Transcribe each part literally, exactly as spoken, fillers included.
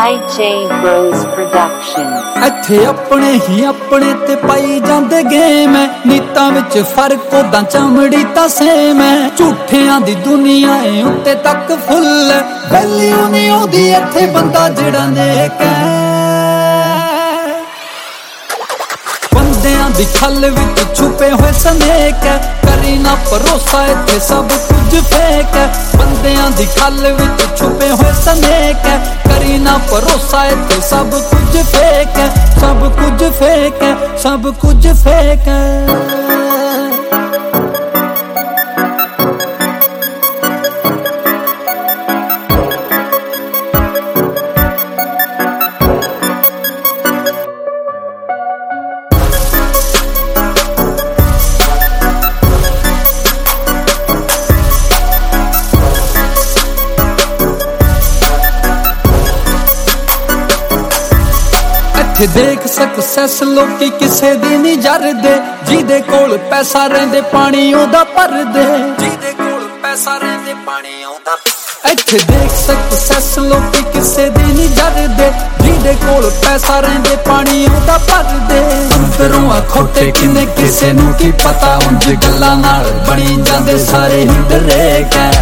ਆਈ ਜੇ Bros Production। ਇੱਥੇ ਆਪਣੇ ਹੀ ਆਪਣੇ ਤੇ ਪਾਈ ਜਾਂਦੇ ਗੇਮ ਐ, ਨੀਤਾਂ ਵਿੱਚ ਫਰਕ ਉਦਾਂ ਚਮੜੀ ਤਾਂ ਸੇਮ ਐ। ਝੂਠਿਆਂ ਦੀ ਦੁਨੀਆ ਏ ਉੱਤੇ ਤੱਕ ਫੁੱਲ ਐ, ਵੈਲਿਊ ਨਹੀਂ ਆਉਂਦੀ ਇੱਥੇ ਬੰਦਾ ਜਿਹੜਾ ਨੇਕ ਐ। ਬੰਦਿਆਂ ਦੀ ਖੱਲ ਵਿੱਚ ਛੁਪੇ ਹੋਏ ਸਨੇਕ ਐ, ਕਰੀ ਨਾ ਭਰੋਸਾ ਇੱਥੇ ਸਭ ਕੁਝ ਫੇਕ ਐ। ਬੰਦਿਆਂ ਦੀ ਖੱਲ ਵਿੱਚ ਛੁਪੇ ਹੋਏ ਸਨੇਕ ਐ, ਕਰੀ ਨਾ ਭਰੋਸਾ ਇੱਥੇ ਸਭ ਕੁਝ ਫੇਕ ਐ। ਸਭ ਕੁਝ ਫੇਕ ਐ, ਸਭ ਕੁਝ ਫੇਕ ਐ। ਇੱਥੇ ਦੇਖ ਸਕਸੈਸ ਲੋਕੀ ਕਿਸੇ ਦੀ ਨਹੀਂ ਜਰਦੇ, ਜਿਹਦੇ ਕੋਲ ਪੈਸਾ ਰਹਿੰਦੇ ਪਾਣੀ ਉਹਦਾ ਭਰਦੇ, ਜਿਹਦੇ ਕੋਲ ਪੈਸਾ ਰਹਿੰਦੇ ਪਾਣੀ ਉਹਦਾ। ਇੱਥੇ ਦੇਖ ਸਕਸੈਸ ਲੋਕੀ ਕਿਸੇ ਦੀ ਨਹੀਂ ਜਰਦੇ, ਜਿਹਦੇ ਕੋਲ ਪੈਸਾ ਰਹਿੰਦੇ ਪਾਣੀ ਉਹਦਾ ਭਰਦੇ। ਅੰਦਰੋਂ ਆ ਖੋਟੇ ਕਿਨੇ ਕਿਸੇ ਨੂੰ ਕੀ ਪਤਾ, ਉਂਝ ਗੱਲਾਂ ਨਾਲ ਬਣੀ ਜਾਂਦੇ ਸਾਰੇ ਹੀ ਡਰੇਕ ਐ।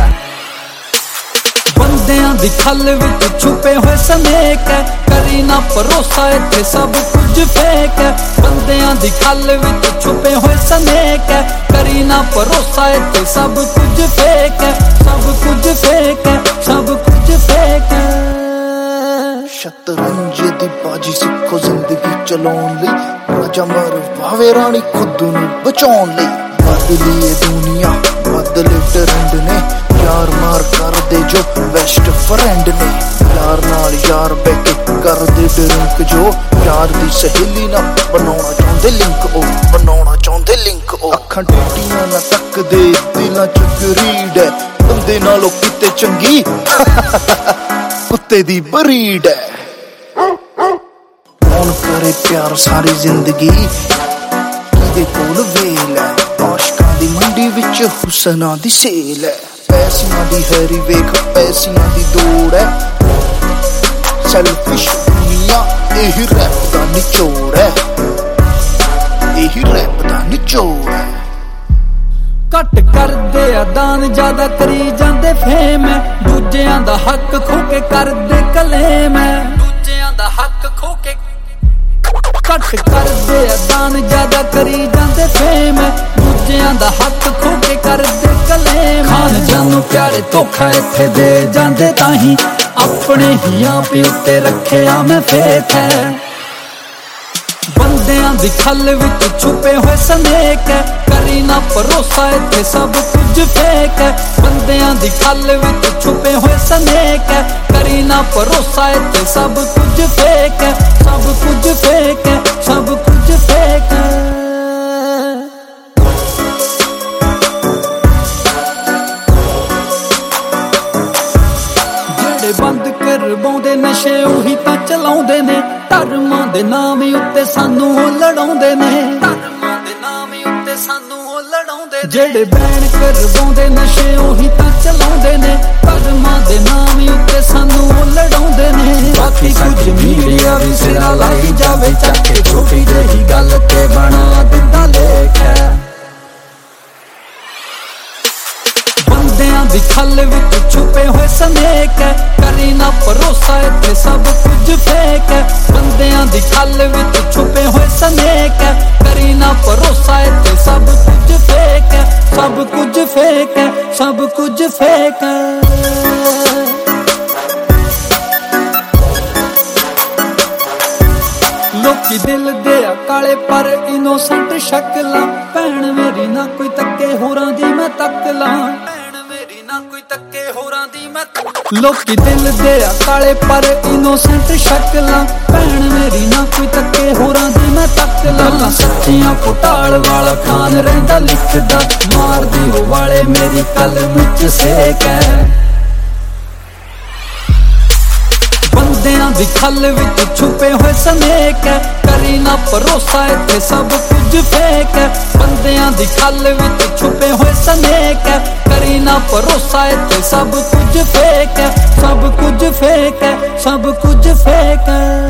ਬੰਦਿਆਂ ਦੀ ਖੱਲ ਵਿੱਚ ਛੁਪੇ ਹੋਏ ਸਨੇਕ ਐ, ਕਰੀ ਨਾ ਭਰੋਸਾ ਇੱਥੇ ਸਭ ਕੁਝ ਫੇਕ ਐ। ਬੰਦਿਆਂ ਦੀ ਖੱਲ ਵਿੱਚ ਛੁਪੇ ਹੋਏ ਸਨੇਕ ਐ, ਕਰੀ ਨਾ ਭਰੋਸਾ ਇੱਥੇ ਸਭ ਕੁਝ ਫੇਕ ਐ। ਸਭ ਕੁਝ ਫੇਕ ਐ, ਸਭ ਕੁਝ ਫੇਕ ਐ। ਸ਼ਤਰੰਜ ਦੀ ਬਾਜੀ ਸਿੱਖੋ ਜ਼ਿੰਦਗੀ ਚਲਾਉਣ ਲਈ, ਰਾਜਾ ਮਰ ਭਾਵੇਂ ਰਾਣੀ ਖੁਦ ਨੂੰ ਬਚਾਉਣ ਲਈ। ਬਦਲੀ ਇਹ ਦੁਨੀਆ ਬਦਲੇ ਟਰੈਂਡ ਨੇ, ਯਾਰ ਮਾਰ ਕਰਦੇ ਜੋ ਬੈਸਟ ਫਰੈਂਡ ਨੇ। ਯਾਰ ਨਾਲ ਯਾਰ ਬਹਿ ਕੇ ਕਰਦੇ ਡਰਿੰਕ, ਜੋ ਯਾਰ ਦੀ ਸਹੇਲੀ ਨਾਲ ਬਣਾਉਣਾ ਚਾਹੁੰਦੇ ਲਿੰਕ, ਉਹ ਬਣਾਉਣਾ ਚਾਹੁੰਦੇ ਲਿੰਕ। ਉਹ ਅੱਖਾਂ ਟੇਢੀਆਂ ਨਾ ਤੱਕਦੇ, ਦਿਲਾਂ ਚ ਗਰੀਡ ਐ, ਬੰਦੇ ਨਾਲੋਂ ਕਿਤੇ ਚੰਗੀ ਕੁੱਤੇ ਦੀ ਬਰੀਡ ਐ। ਕੌਣ ਕਰੇ ਪਿਆਰ ਸਾਰੀ ਜ਼ਿੰਦਗੀ, ਕਿਹਦੇ ਕੋਲ ਵੇਲ ਐ, ਆਸ਼ਕਾਂ ਦੀ ਮੰਡੀ ਵਿੱਚ ਹੁਸਨਾਂ ਦੀ ਸੇਲ ਐ। ਪੈਸਿਆਂ ਦੀ ਹੈਰੀ ਵੇਖ ਪੈਸਿਆਂ ਦੀ ਦੌੜ ਐ, ਸੈਲਫਿਸ਼ ਦੁਨੀਆ ਇਹੀ ਰੈਪ ਦਾ ਨਿਚੋੜ ਐ, ਇਹੀ ਰੈਪ ਦਾ ਨਿਚੋੜ ਐ। ਘੱਟ ਕਰਦੇ ਆ ਦਾਨ ਜ਼ਿਆਦਾ ਕਰੀ ਜਾਂਦੇ ਫੇਮ ਐ, ਦੂਜਿਆਂ ਦਾ ਹੱਕ ਖੋ ਕੇ ਕਰਦੇ ਕਲੇਮ ਐ, ਦੂਜਿਆਂ ਦਾ ਹੱਕ ਖੋ ਕੇ। ਘੱਟ ਕਰਦੇ ਆ ਦਾਨ ਜ਼ਿਆਦਾ ਕਰੀ ਜਾਂਦੇ ਫੇਮ ਐ, ਦੂਜਿਆਂ ਦਾ ਹੱਕ ਖੋ ਕੇ ਕਰਦੇ ਕਲੇਮ। ਖਾਨ ਜਾਨੂੰ ਪਿਆਰੇ ਧੋਖਾ ਇੱਥੇ ਦੇ ਜਾਂਦੇ, ਤਾਹੀਂ ਆਪਣੇ ਹੀ ਆਪ ਉੱਤੇ ਰੱਖਿਆ ਮੈਂ ਫੇਥ ਹੈ। ਬੰਦਿਆਂ ਦੀ ਖੱਲ ਵਿੱਚ ਛੁਪੇ ਹੋਏ ਸਨੇਕ ਐ, ਕਰੀ ਨਾ ਭਰੋਸਾ ਇੱਥੇ ਸਭ ਕੁਝ ਫੇਕ ਐ। ਬੰਦਿਆਂ ਦੀ ਖੱਲ ਵਿੱਚ ਛੁਪੇ ਹੋਏ ਸਨੇਕ ਐ, ਕਰੀ ਨਾ ਭਰੋਸਾ ਇੱਥੇ ਸਭ ਕੁਝ ਫੇਕ ਐ। ਸਭ ਕੁਝ ਫੇਕ ਐ, ਸਭ ਕੁਝ ਫੇਕ ਐ। ਜਿਹੜੇ ਬੰਦ ਕਰਵਾਉਂਦੇ ਨਸ਼ੇ ਉਹੀ ਤਾਂ ਚਲਾਉਂਦੇ ਨੇ, ਧਰਮਾਂ ਦੇ ਨਾਮ ਉੱਤੇ ਸਾਨੂੰ ਉਹ ਲੜਾਉਂਦੇ ਨੇ, ਧਰਮਾਂ ਦੇ ਨਾਮ ਉੱਤੇ ਸਾਨੂੰ ਉਹ ਲੜਾਉਂਦੇ। ਜਿਹੜੇ ਬੈਨ ਕਰਵਾਉਂਦੇ ਨਸ਼ੇ ਉਹੀ ਤਾਂ ਚਲਾਉਂਦੇ ਨੇ, ਧਰਮਾਂ ਦੇ ਨਾਮ ਉੱਤੇ ਸਾਨੂੰ ਉਹ ਲੜਾਉਂਦੇ ਨੇ। ਬਾਕੀ ਕੁਝ ਮੀਡੀਆ ਵੀ ਸਿਰਾ ਲਾਈ ਜਾਵੇ ਚੱਕ ਕੇ, ਛੋਟੀ ਜਿਹੀ ਗੱਲ ਤੇ ਬਣਾ ਦਿੰਦਾ ਲੇਖ ਹੈ। ਬੰਦਿਆਂ ਦੀ ਖੱਲ ਵਿੱਚ ਛੁਪੇ ਹੋਏ ਸਨੇਕ ਐ, ਕਰੀ ਨਾ ਭਰੋਸਾ ਇੱਥੇ ਸਭ ਕੁਝ ਫੇਕ ਐ। ਬੰਦਿਆਂ ਦੀ ਖੱਲ ਵਿੱਚ ਛੁਪੇ ਹੋਏ ਸਨੇਕ ਐ, ਕਰੀ ਨਾ ਭਰੋਸਾ ਇੱਥੇ ਸਭ ਕੁਝ ਫੇਕ ਐ। ਸਭ ਕੁਝ ਫੇਕ ਐ, ਸਭ ਕੁਝ ਫੇਕ ਐ। ਲੋਕੀ ਦਿਲ ਦੇ ਆ ਕਾਲੇ ਪਰ ਇਨੋਸੈਂਟ ਸ਼ਕਲਾਂ, ਭੈਣ ਮੇਰੀ ਨਾ ਕੋਈ ਤੱਕੇ ਹੋਰਾਂ ਦੀ ਮੈਂ ਤੱਕ ਲਾਂ, ਭੈਣ ਮੇਰੀ ਨਾ ਕੋਈ ਤੱਕੇ ਹੋਰਾਂ ਦੀ ਮੈਂ। ਲੋਕੀ ਦਿਲ ਦੇ ਆ ਕਾਲੇ ਪਰ ਇਨੋਸੈਂਟ ਸ਼ਕਲਾਂ, ਭੈਣ ਮੇਰੀ ਨਾ ਕੋਈ ਤੱਕੇ ਹੋਰਾਂ ਦੀ ਮੈਂ ਤੱਕ ਲਾਂ। ਸੱਚੀਆਂ ਘੁਟਾਲ ਵਾਲਾ ਖਾਨ ਰਹਿੰਦਾ ਲਿਖਦਾ, ਮਾਰਦੀ ਉਹ ਵਾਲੇ ਮੇਰੀ ਕਲਮ ਵਿੱਚ ਸੇਕ ਐ। ਬੰਦਿਆਂ ਦੀ ਖੱਲ ਵਿੱਚ ਛੁਪੇ ਹੋਏ ਸਨੇਕ ਐ, ਕਰੀ ਨਾ ਭਰੋਸਾ ਇੱਥੇ ਸਭ ਕੁਝ ਫੇਕ ਐ। ਬੰਦਿਆਂ ਦੀ ਖੱਲ ਵਿੱਚ ਛੁਪੇ ਹੋਏ ਸਨੇਕ ਐ, ਕਰੀ ਨਾ ਭਰੋਸਾ ਇੱਥੇ ਸਭ ਕੁਝ ਫੇਕ ਐ। सब कुछ फेक है, सब कुछ फेक है।